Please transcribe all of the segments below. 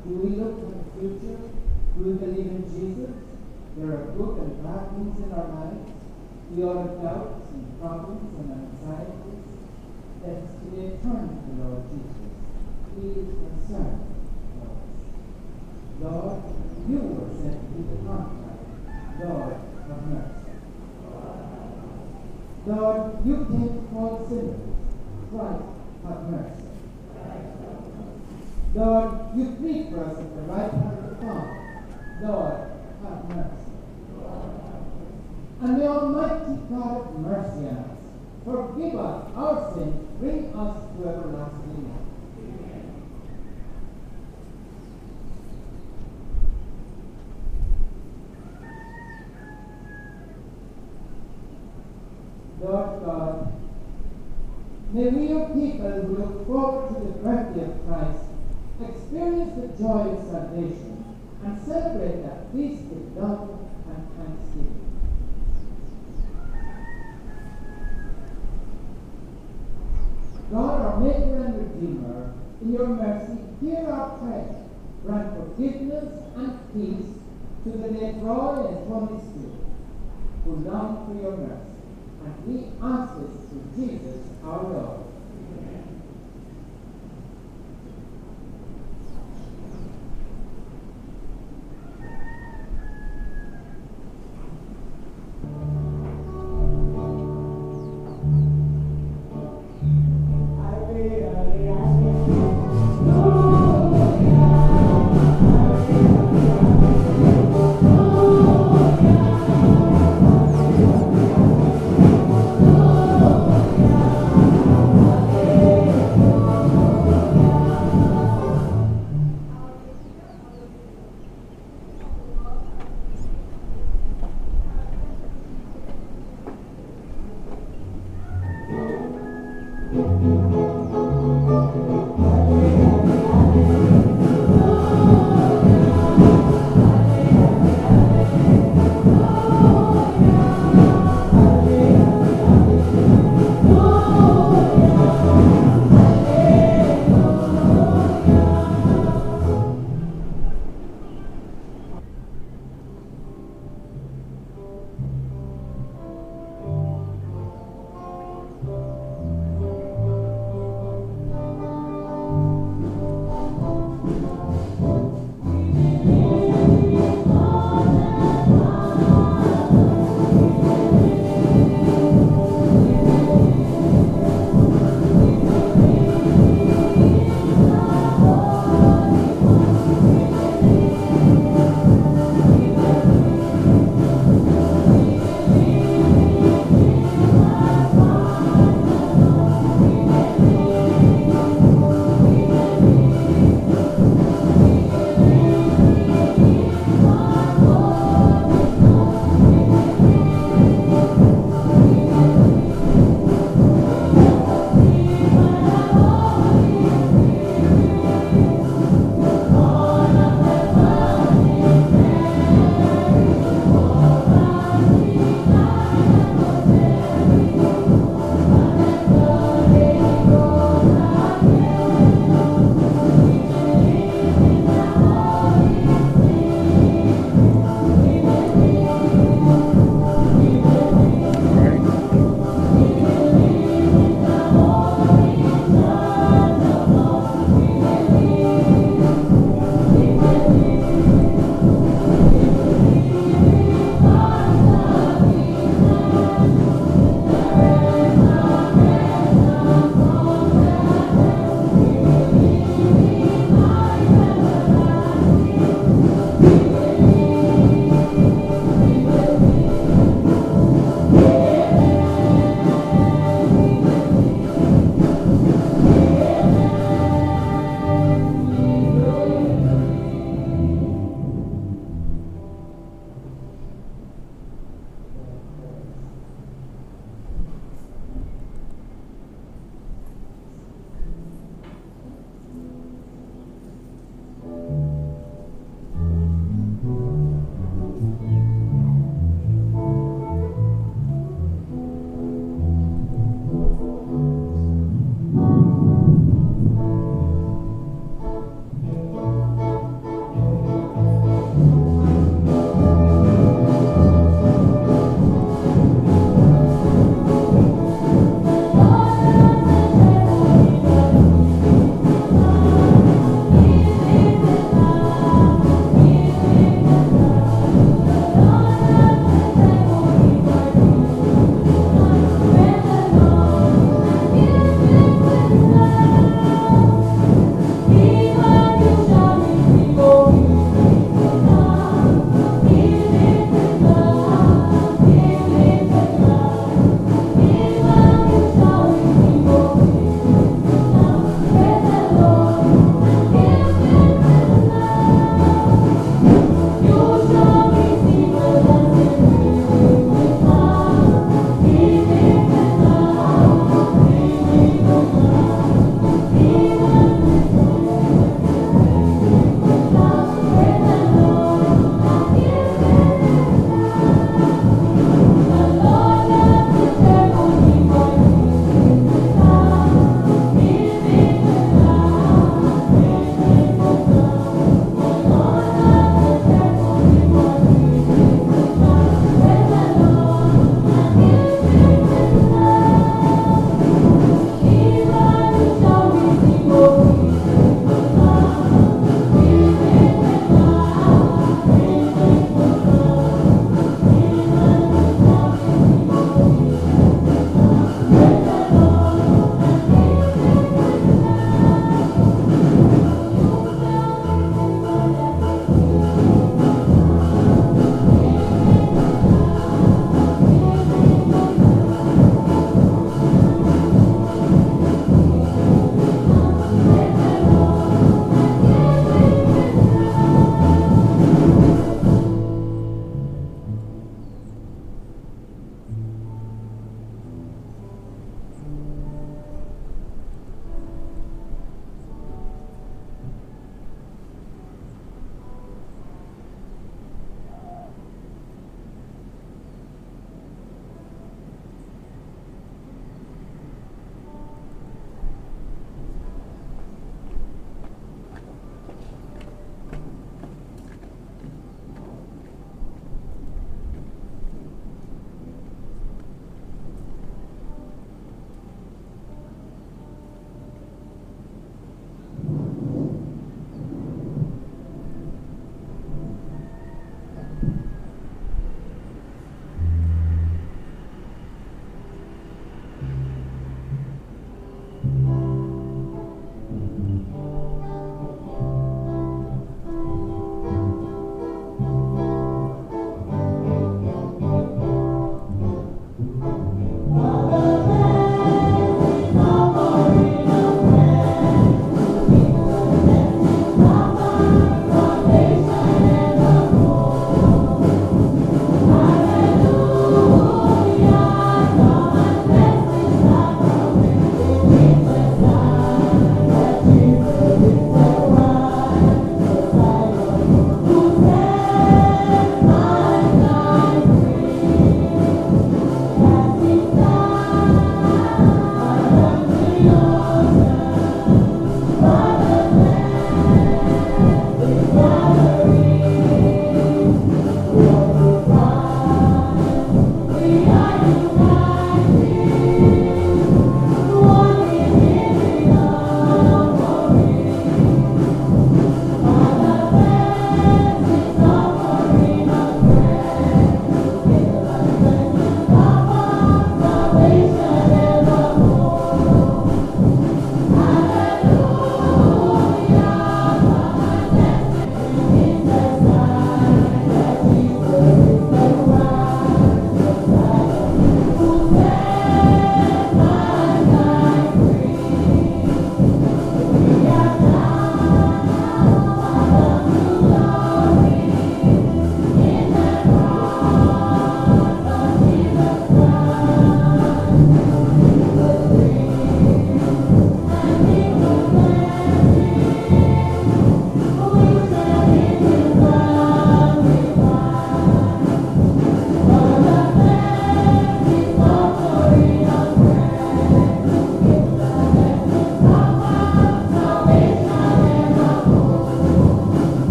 Do we look to the future? Do we believe in Jesus? There are good and bad things in our lives. We all have doubts and problems and anxieties. Let us today turn to the Lord Jesus. He is concerned for us. Lord, you were sent to be the contract. Lord, have mercy. Lord, you came for sinners. Christ, have mercy. Lord, you plead for us at the right hand of the Father. Lord, have mercy. And may Almighty God have mercy on us. Forgive us our sins. Bring us to everlasting life. Lord God, may we, your people who look forward to the birthday of Christ, experience the joy of salvation and celebrate that feast with love and thanksgiving. God, our Maker and Redeemer, in your mercy, hear our prayer. Grant forgiveness and peace to the late Roy and Tony Stewart, who long for your mercy. And we ask this through Jesus our Lord. Amen.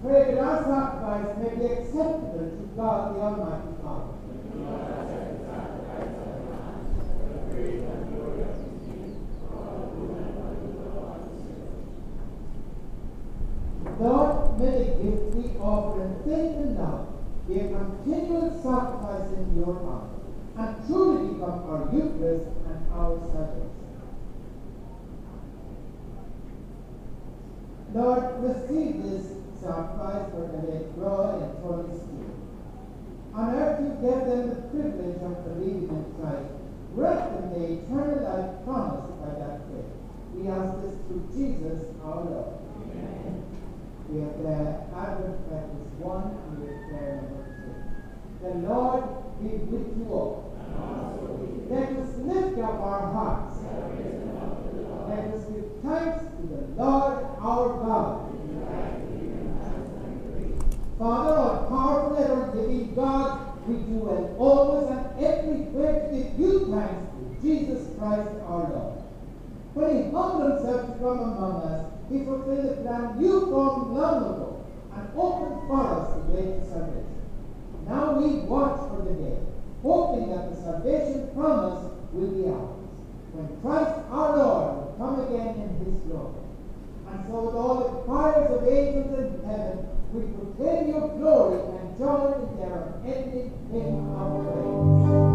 pray that our sacrifice may be acceptable to God the Almighty Father. Lord, may the gift we offer in faith and love be a continual sacrifice in your honor, and truly become our Eucharist and our salvation. Lord, receive this sacrifice for the late Roy and Tony Stewart. On earth you gave them the privilege of believing in Christ. Grant them the eternal life promised by that faith. We ask this through Jesus our Lord. Amen. We have the Advent practice 1 and we have prayer number 2. The Lord be with you all. Let us lift up our hearts. Let us give thanks to the Lord our God. Father, all powerful and all-giving God, we do well always and everywhere to give you thanks to Jesus Christ our Lord. When he humbled himself to come among us, he fulfilled the plan you formed long ago and opened for us the way to salvation. Now we watch for the day, hoping that the salvation promised will be ours, when Christ our Lord will come again in his glory. And so with all the choirs of angels in heaven, we proclaim your glory and join in their unending hymn of praise.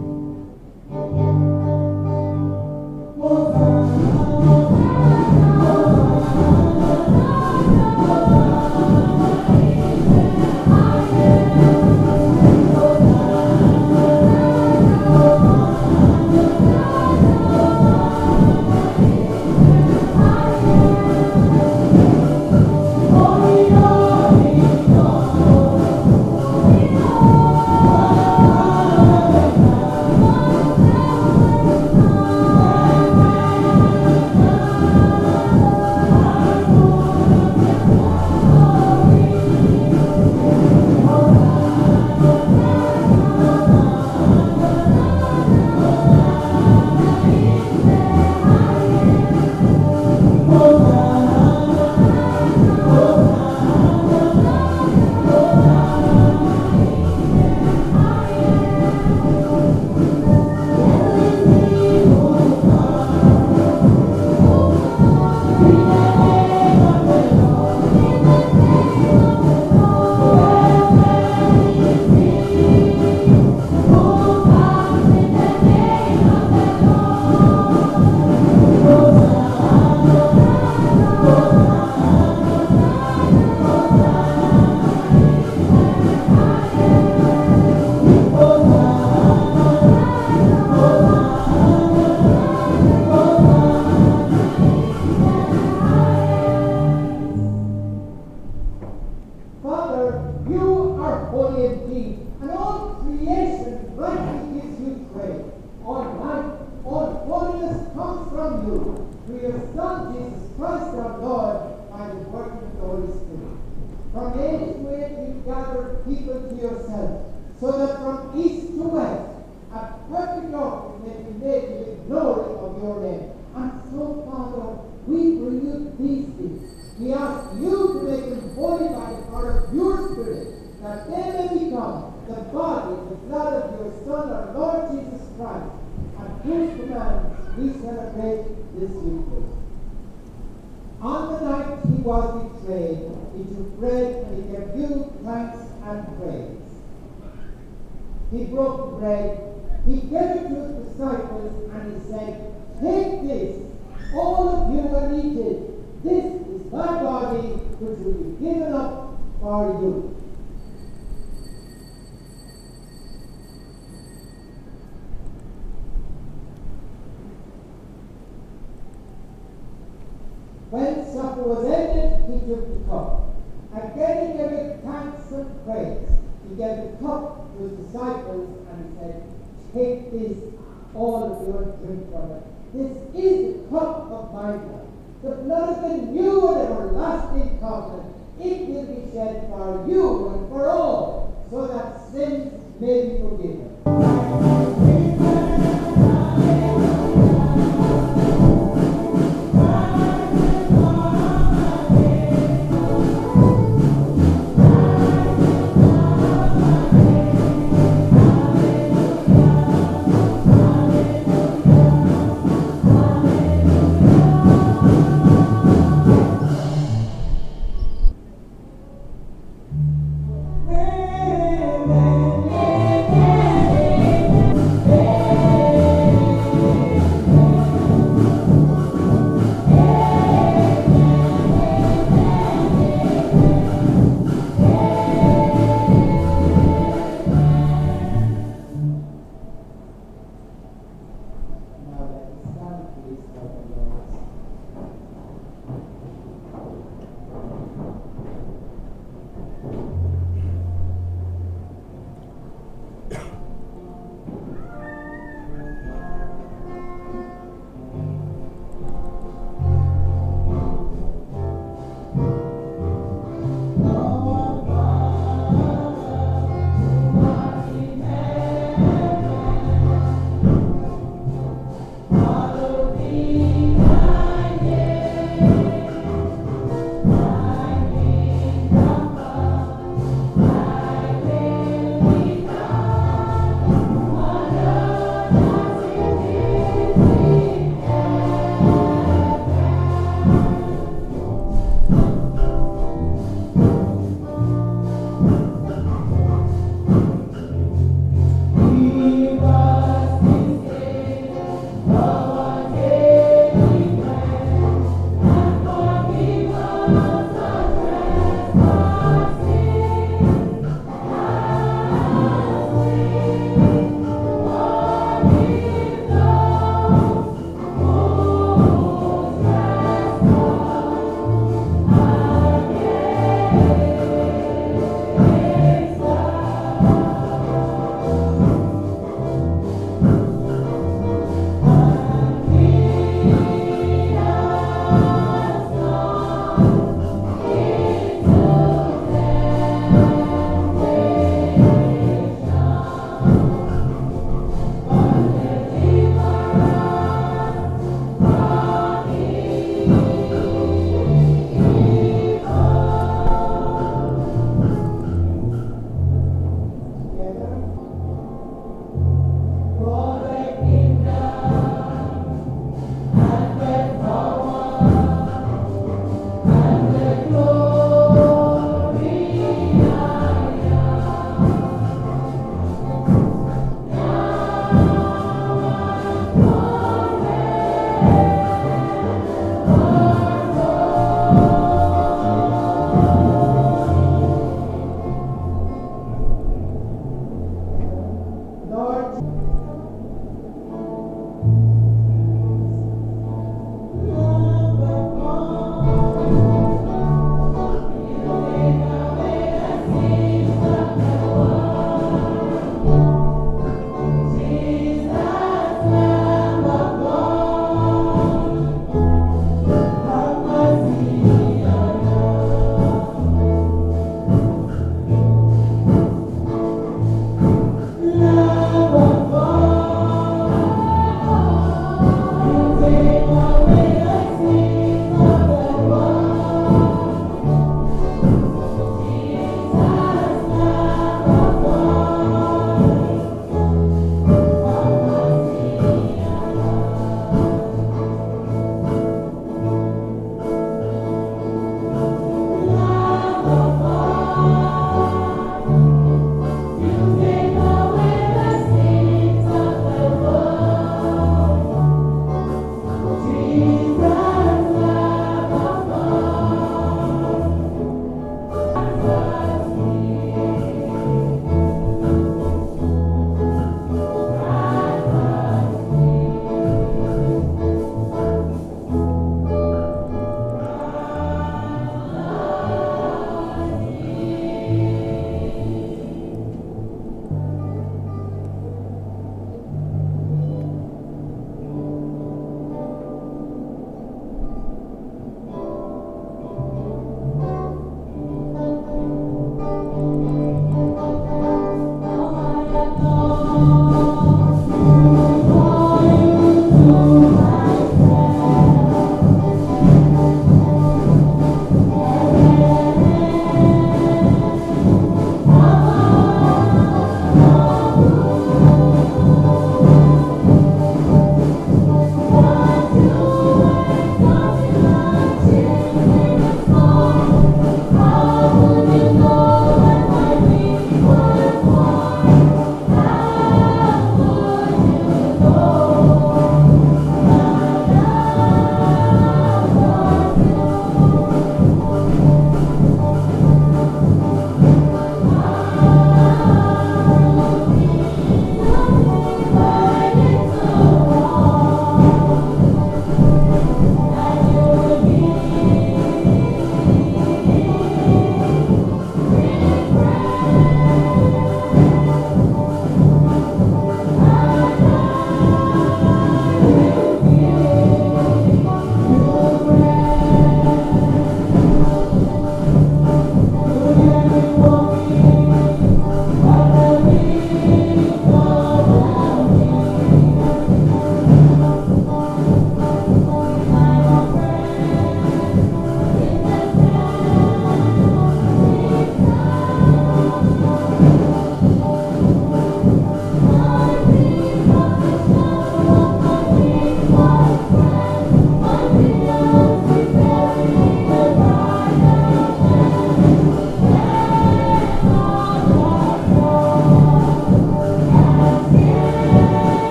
He broke the bread, he gave it to his disciples, and he said, "Take this, all of you, and eat it. This is my body, which will be given up for you." When supper was ended, he took the cup. Again he gave thanks and praise. He gave the cup to his disciples and he said, "Take this, all of you, and drink from it. This is the cup of my blood, the blood of the new and everlasting covenant. It will be shed for you and for all, so that sins may be forgiven."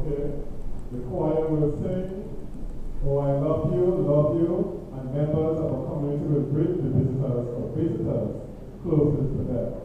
okay, the choir will sing, "Oh, I love you," and members of our community will greet the visitors or visitors closest to them.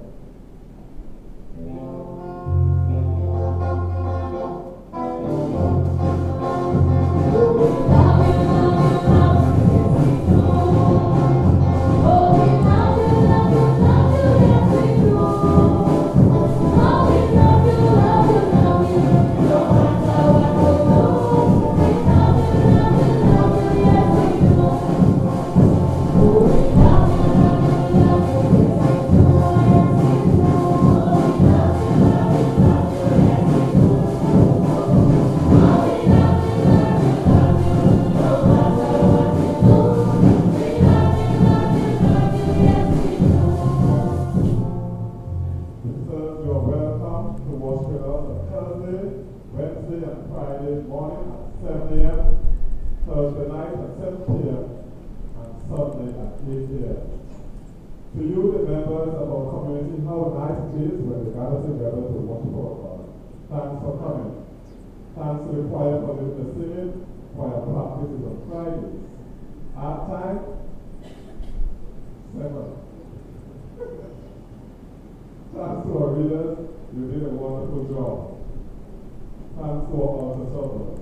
Wednesday and Friday morning at 7 a.m., Thursday night at 7 p.m., and Sunday at 8 p.m. To you, the members of our community, how nice it is when we gather together to worship our God. Thanks for coming. Thanks to the choir for the singing. Choir practices on Fridays. Our time, 7. Thanks to our readers, you did a wonderful job. Thanks to our servers.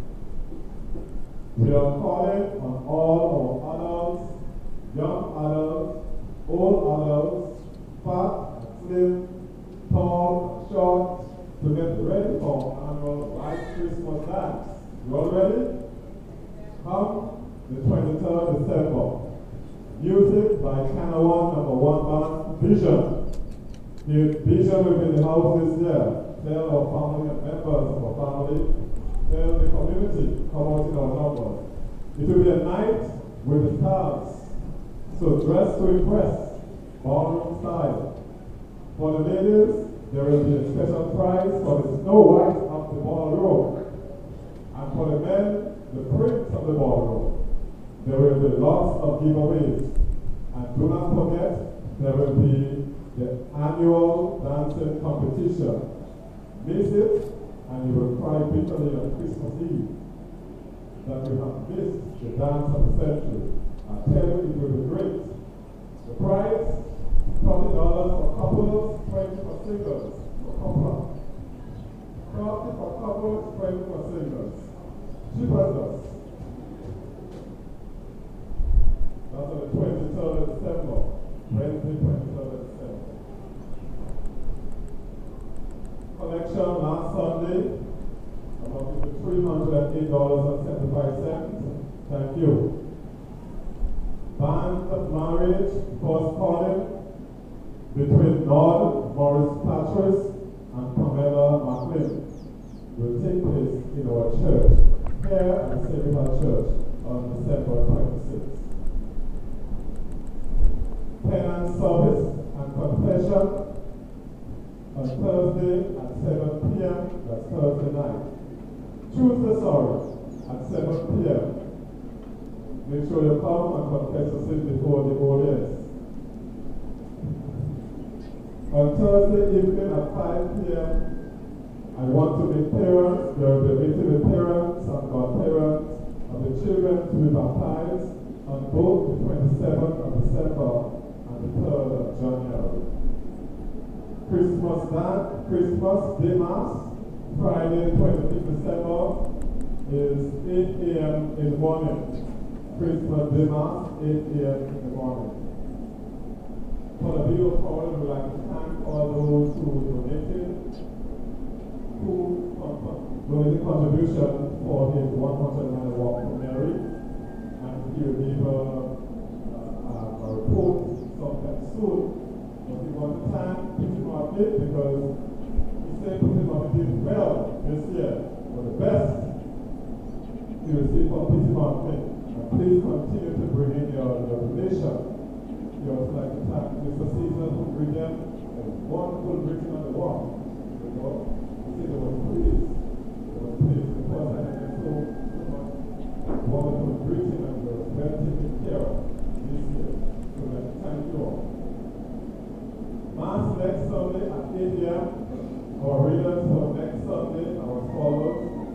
We are calling on all our adults, young adults, old adults, fat, slim, tall, short, to get ready for our annual White Christmas dance. You all ready? Come the 23rd December. Music by Kanawan #1 band, Vision. The Vision will be in the house this year. Tell our family and members of our family, tell the community, come out in our numbers. It will be a night with the stars, so dress to impress, ballroom style. For the ladies, there will be a special prize for the Snow White of the ballroom. And for the men, the prince of the ballroom. There will be lots of giveaways. And do not forget, there will be the annual dancing competition. Miss it, and you will cry bitterly on Christmas Eve that you have missed the dance of the century. I tell you, it will be great. The prize, $30 for couples, 20 for singles, for couples. 30 for couples, 20 for singles. Cheapers. That's on the 23rd of December, Wednesday, 23rd of December. Collection last Sunday, amounting to $308.75. Thank you. Band of Marriage, first calling between Lord Morris Patras and Pamela McLean will take place in our church, here at the Sacred Church on December 26th. Penance service and confession on Thursday at 7 p.m., that's Thursday night. Tuesday, at 7 p.m. Make sure you come and confess your sins before the audience. On Thursday evening at 5 p.m., I want to meet parents. There will be a meeting with parents and godparents of the children to be baptized on both the 27th of December and the 3rd of January. Christmas Day Mass, Friday, 25th December, is 8 a.m. in the morning. Christmas Day Mass, 8 a.m. in the morning. For the video call, we would like to thank all those who donated contribution for his 100-mile walk to Mary, and he will give a report sometime soon. But we want to thank Peter Martin because he said Peter Martin did well this year. For the best you receive from Peter Martin. And please continue to bring in your donation. We also like to thank Mr. Caesar who bring them a wonderful written on the wall. You know, there was pleased. Because I had so much wonderful greeting and was well taken care of this year. So thank you all. Mass next Sunday at 8 a.m. Our readers for next Sunday are as follows.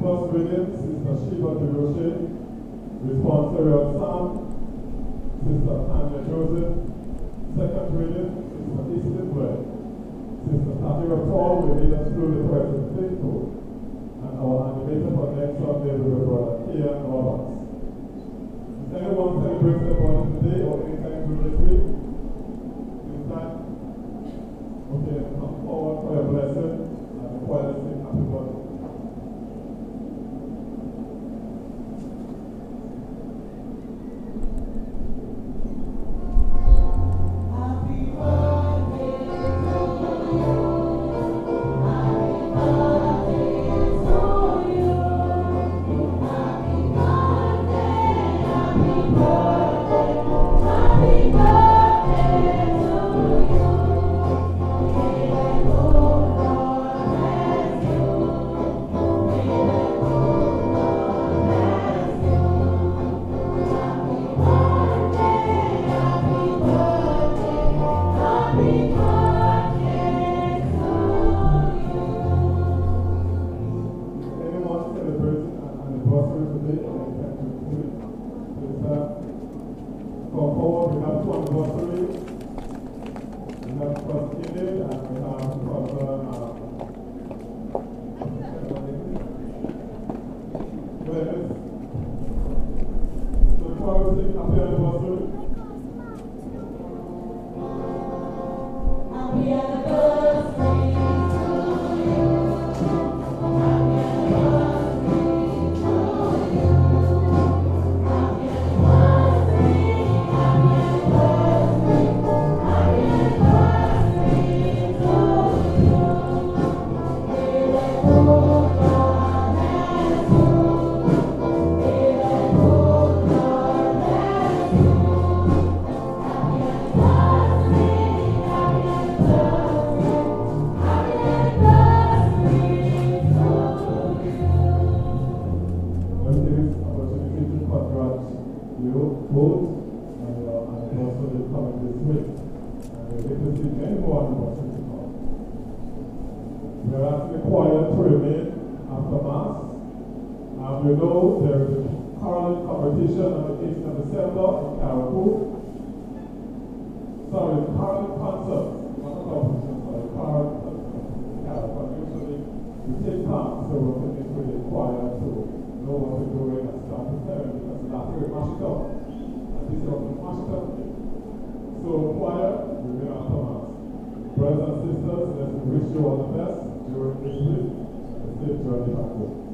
First reading, Sister Shiva Deroche. Responsorial Psalm, Sister Tanya Joseph. Second reading, Sister Eastern Way. Sister Tavira Paul will lead us through the prayer of the faithful. And our animator for next Sunday will be Brother Kian Roberts. Is anyone celebrating their birthday today or anytime through this week? Is that? Okay, come forward for your blessing and the choir will sing happy birthday. You know there is a caroling competition on the 8th of December in Caribou. Sorry, caroling concert. Not a competition, sorry, caroling concert in Caribou. Usually we take part, so we're putting it with the choir to know what we're doing and start preparing because we're not here to mash it up. And this is what we mash it up. So, choir, we've been after Mass. Brothers and sisters, let's wish you all the best during this week and a safe journey back home.